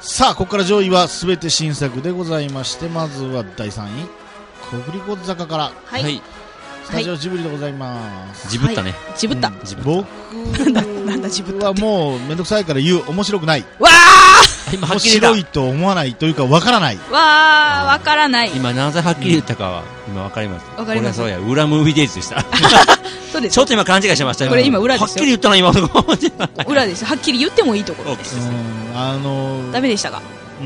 さあここから上位はすべて新作でございまして、まずは第3位国立坂から、 はい、 スタジオジブリでございます。 ジブったね、 ジブった。 僕なんだジブったはもうめんどくさいから言う。面白くない。 わ今はっ面きり言った白いと思わないというかわからない。 ーわからない。 今なぜはっきり言ったかは今わかります。 わかります。 これはそうや、裏ムービーデイズでした。 そうです。 ちょっと今勘違いしてました。 これ今裏ですよ。 はっきり言ったの今の裏です。はっきり言ってもいいところです。ダメでしたか。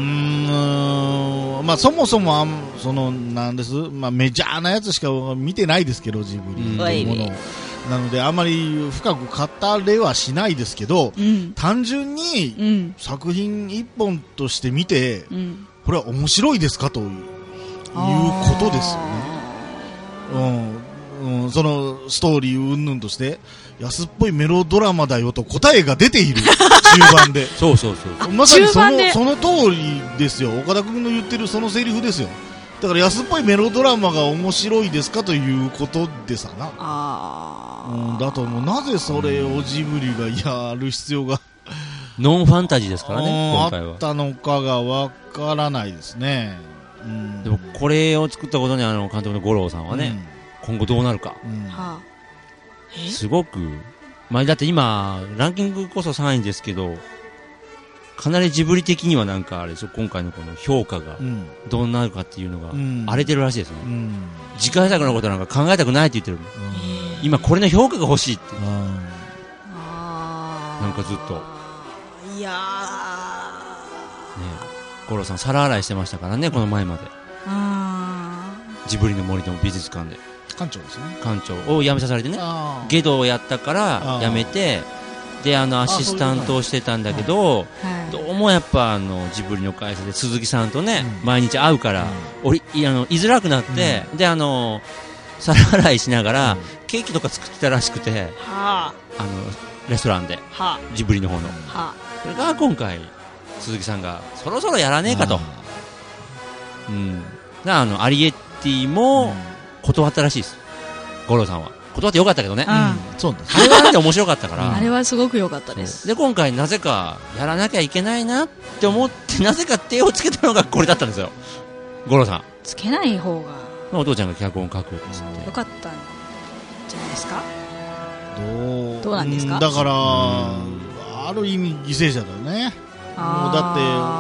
まあそもそもそのなんです、まあメジャーなやつしか見てないですけど、ジブリというものなのであまり深く語れはしないですけど、単純に作品一本として見て、これは面白いですかということですよね。そのストーリー云々として安っぽいメロドラマだよと答えが出ている中盤でそうまさにその通りですよ。岡田君の言ってるそのセリフですよ。だから安っぽいメロドラマが面白いですかということでさな。だともうなぜそれをジブリがやる必要がノンファンタジーですからね、今回はあったのかがわからないですね。 でもこれを作ったことに監督の五郎さんはね、今後どうなるか、すごく、まあ、だって今ランキングこそ3位ですけど、かなりジブリ的にはなんかあれでしょ、今回のこの評価がどうなるかっていうのが荒れてるらしいですね。次回作のことなんか考えたくないって言ってる。今これの評価が欲しいってなんかずっといやー、ね、五郎さん皿洗いしてましたからね、この前までジブリの森の美術館で館長ですね。 館長を辞めさせられてね、ゲドをやったから辞めて、でアシスタントをしてたんだけど、どうもやっぱジブリの会社で鈴木さんとね、毎日会うから、居づらくなって、で皿洗いしながらケーキとか作ってたらしくて、レストランでジブリの方の、それが今回鈴木さんがそろそろやらねえかと、アリエッティも断ったらしいです、五郎さんは。断ってよかったけどね。 そうです。 あれはなんで面白かったからあれはすごく良かったです。 で今回なぜかやらなきゃいけないなって思って、なぜか手をつけたのがこれだったんですよ、五郎さん。 つけない方がお父ちゃんが脚本書くっつってよかったんじゃないですか。 どうなんですか。 だからある意味犠牲者だよね。もうだ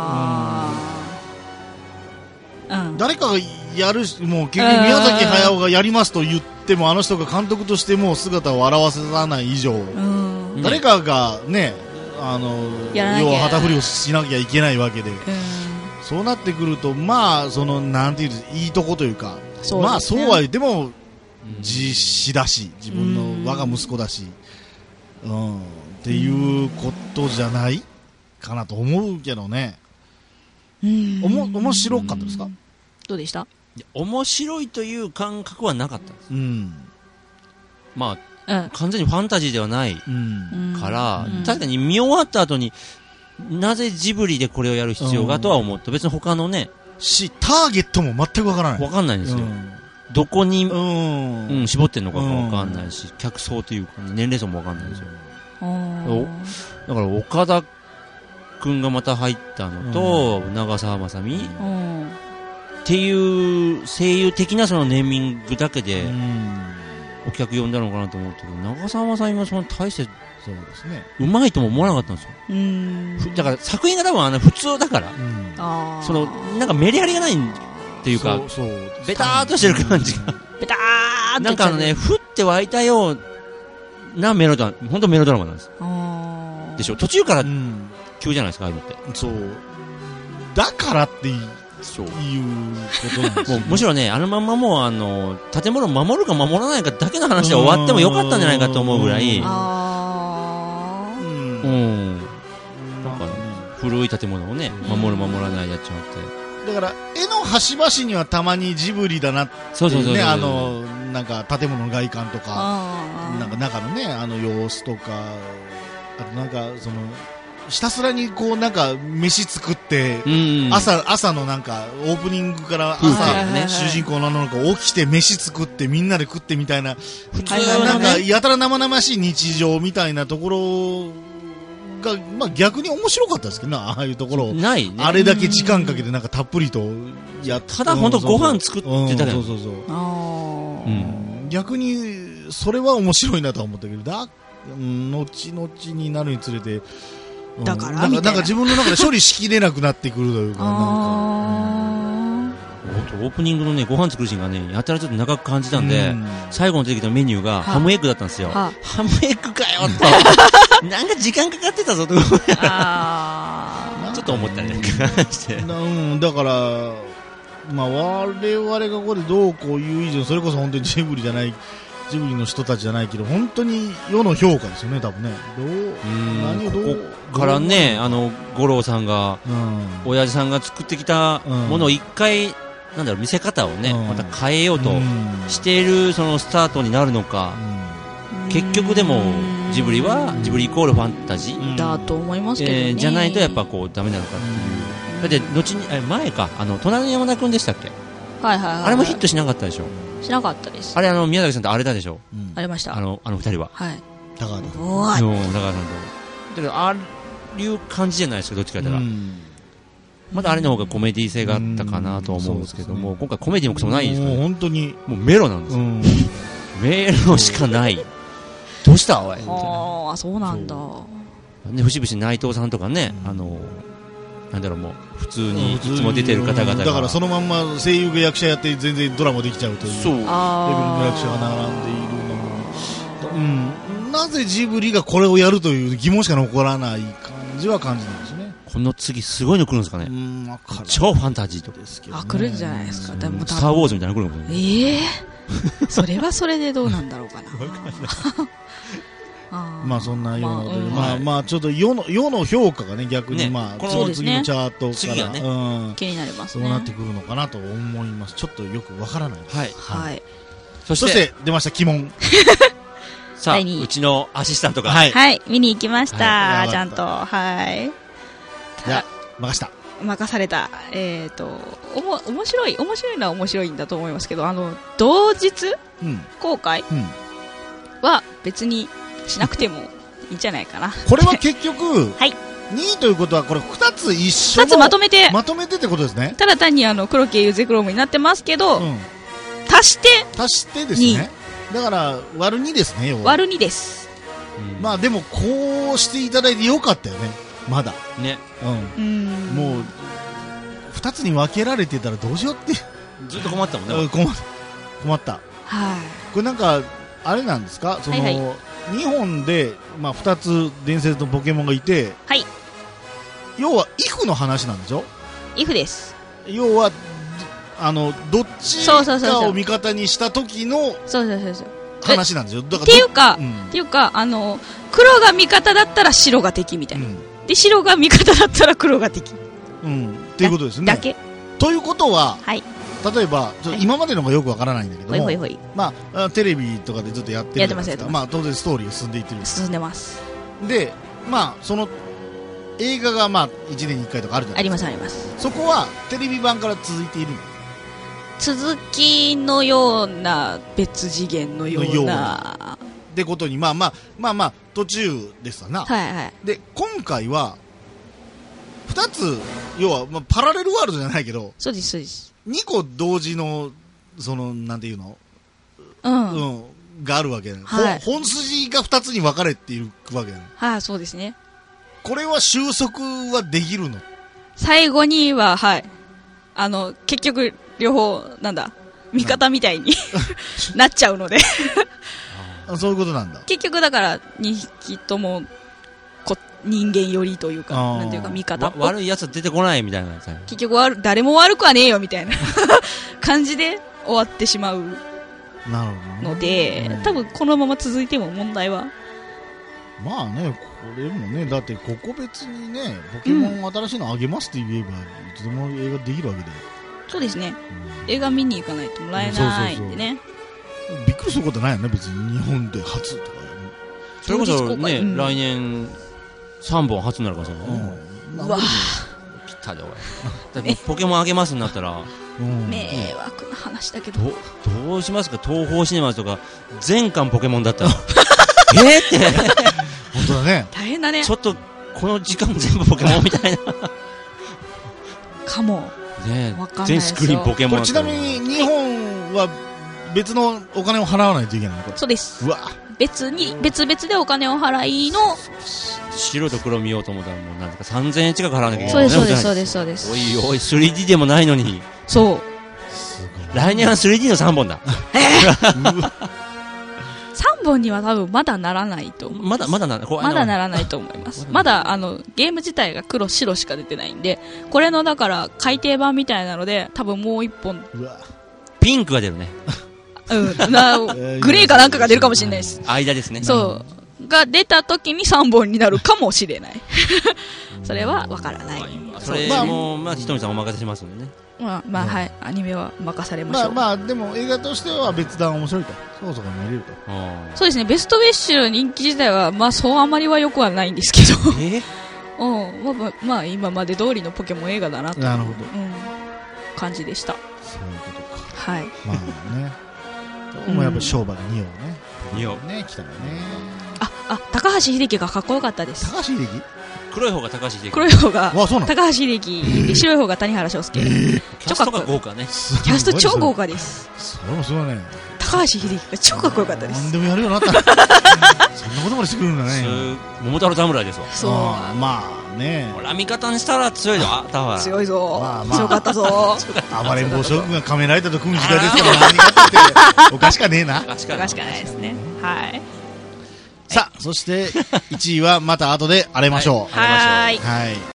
って、誰かがやる、もう結局宮崎駿がやりますと言っても、あの人が監督としてもう姿を現さない以上、誰かがね、要は旗振りをしなきゃいけないわけで、そうなってくると、まあそのなんていういいとこというか、まあそうは言っても自死だし、自分の我が息子だし、っていうことじゃないかなと思うけどね。面白かったですか。 どうでした。 面白いという感覚はなかったです。まあ、完全にファンタジーではないから、確かに見終わった後になぜジブリでこれをやる必要がとは思って、別に他のねターゲットも全くわからない。 わかんないんですよ。どこに絞ってるのかがわかんないし、客層というか年齢層もわかんないんですよ。だから岡田君がまた入ったのと、長澤まさみっていう声優的なそのネーミングだけでお客呼んだのかなと思ったけど、長澤まさみもその大してそうですね、 うまいとも思わなかったんですよ。だから作品が多分普通だから、そのなんかメリハリがないっていうか、ベターっとしてる感じがベターっとなんか降って湧いたようなメロドラマ、本当メロドラマなんですでしょ。途中から急じゃないですか、ああいうのって。 そうだからっていうことなんですよ、ね、 むしろね、あのまんまもう建物を守るか守らないかだけの話で終わってもよかったんじゃないかと思うぐらい、なんか、古い建物をね、守る守らないやっちまって。 だから絵の端々にはたまにジブリだなっていうね、なんか建物の外観とか、なんか中のね様子とか、あとなんかそのひたすらにこうなんか飯作って、朝のなんかオープニングから朝、主人公の女の子起きて飯作ってみんなで食ってみたいな、普通なんかやたら生々しい日常みたいなところが、まあ逆に面白かったですけどね、ああいうところを。 ないね。 あれだけ時間かけてなんかたっぷりとやって。 ただ本当ご飯作ってたけど。 そう。逆に、それは面白いなとは思ったけど、後々になるにつれて、 だからなんか自分の中で処理しきれなくなってくるというか、 オープニングのね、ご飯作るシーンがね、やたらちょっと長く感じたんで、最後に出てきたメニューがハムエッグだったんですよ。ハムエッグかよって。なんか時間かかってたぞと。ちょっと思ったりなんかして。 だから、まあ我々がここでどうこういう以上、それこそ本当にジブリの人たちじゃないけど、本当に世の評価ですよね、多分ね。 ここからね、五郎さんが、親父さんが作ってきたものを一回、なんだろう、見せ方をね、また変えようとしている、そのスタートになるのか、結局でも、ジブリイコールファンタジーだと思いますけどね。 じゃないとやっぱこう、ダメなのかっていう。だって、後に、前か、隣の山田くんでしたっけ？ はいはいはい。 あれもヒットしなかったでしょ？ しなかったです。 あれ宮崎さんと荒れたでしょ？ 荒れました。 二人は。 はい。 だから。 だから、ああいう感じじゃないですか、どっちかというと。まだあれの方がコメディ性があったかなと思うんですけども、今回コメディもクソもないですからね。 もう本当に。 もうメロなんですよ。メロしかない。どうしたおい。 ああ、そうなんだ。 ね、節々内藤さんとかね、なんだろう、もう、普通にいつも出てる方々が。 だからそのまんま声優が役者やって全然ドラマできちゃうという。そう。レベルの役者が並んでいるのも。なぜジブリがこれをやるという疑問しか残らない感じは感じないですね。 この次すごいの来るんですかね。超ファンタジーと。 ですけど、来るんじゃないですか。 でもスターウォーズみたいなの来るかもしれない。 それはそれでどうなんだろうかな。 まあそんなような、まあちょっと世の評価がね、逆にまあ、その次のチャートから、 気になりますね。 そうなってくるのかなと思います。ちょっとよくわからないです。 はい。 そして出ました、鬼門。 さあ、うちのアシスタントが。 はい、見に行きました、ちゃんと。はい。 じゃあ、任された。面白いのは面白いんだと思いますけど、同日公開は別にしなくてもいいんじゃないかな。 これは結局、2位ということは、これ2つ一緒の。 2つまとめてってことですね。 ただ単に黒木ユゼクロムになってますけど、足してですね。だから、割る2ですね、 割る2です。 まあでも、こうしていただいてよかったよね。まだ。 ね。 もう、2つに分けられてたらどうしようって。 ずっと困ったもんね。 困った。これなんか、あれなんですか、その、日本で、まあ2つ伝説のポケモンがいて、要は、イフの話なんでしょ？ イフです。 要は、どっちかを味方にした時の話なんですよ。 っていうか、黒が味方だったら白が敵みたいな。で、白が味方だったら黒が敵。 っていうことですね。 だけ。 ということは、例えば、今までのがよくわからないんだけども、まあ、テレビとかでずっとやってるじゃないですか。まあ、当然ストーリーが進んでいってる。 進んでます。 で、まあ、その、映画がまあ、1年に1回とかあるじゃないですか。 あります。そこは、テレビ版から続いているの？ 続きのような、別次元のような。 ってことに、まあ、途中ですわな。で、今回は、2つ、要は、まあ、パラレルワールドじゃないけど、 そうです。 2個同時の、その、なんていうの？があるわけだね。本筋が2つに分かれているわけだね。 そうですね。 これは収束はできるの？ 最後には、結局、両方、味方みたいになっちゃうのでそういうことなんだ。 結局だから、2匹とも、人間寄りというか、なんていうか味方。 悪い奴は出てこないみたいな。 結局誰も悪くはねえよみたいな感じで終わってしまうので、多分このまま続いても問題は。 まあね、これもね、だってここ別にね、ポケモン新しいのあげますって言えば、いつでも映画できるわけで。 そうですね。映画見に行かないともらえないんでね。 びっくりすることないよね、別に日本で初とかやる。 それこそね、来年3本初になるかもしれないね。 うわぴったりおい。ポケモンあげますになったら、 迷惑な話だけど。 どうしますか、東宝シネマズとか、全巻ポケモンだったら。って。 本当だね。 大変だね。 ちょっとこの時間全部ポケモンみたいなかもね。 わかんないですよ。 全スクリーンポケモン。 ちなみに日本は別のお金を払わないといけないの？これそうです。 うわ、 別々でお金を払いの白と黒見ようと思ったらもうなんか3000円近く払わなきゃいけない、ね、 そうですおいおい 3D でもないのに。 そう来年は 3D の3本だ 3本には多分まだならないと思う。 まだならないと思います。まだゲーム自体が黒白しか出てないんで、これのだから改訂版みたいなので多分もう一本ピンクが出るね。 グレーかなんかが出るかもしれないです。 間ですね。 そうが出た時に3本になるかもしれない。それはわからない。 それもまあひとみさんお任せしますのでね。 はい、アニメは任されましょう。 でも映画としては別段面白いと、そこそこ見れると。 そうですね。ベストウィッシュの人気自体はそうあまりは良くはないんですけど今まで通りのポケモン映画だなという感じでした。 そういうことか。 はい。 まあね。もうやっぱ商売が似合うね、来たらね。 高橋英樹がかっこよかったです。 高橋英樹？ 黒い方が高橋英樹。 黒い方が高橋英樹で、白い方が谷原章介。 キャストが豪華ね。 キャスト超豪華です。 それもすごいね。 高橋英樹が超かっこよかったです。 何でもやるようになった。そんなことまでしてくるんだね。 桃太郎侍ですわ。 そう。 まあね。 ほら味方にしたら強いぞ。 強いぞ。強かったぞ。 暴れん坊将軍が仮面ライダーと組む時代ですから何かっておかしかねえな。 おかしかないですね。はい。 さあ、そして1位はまた後で荒れましょう。 はい。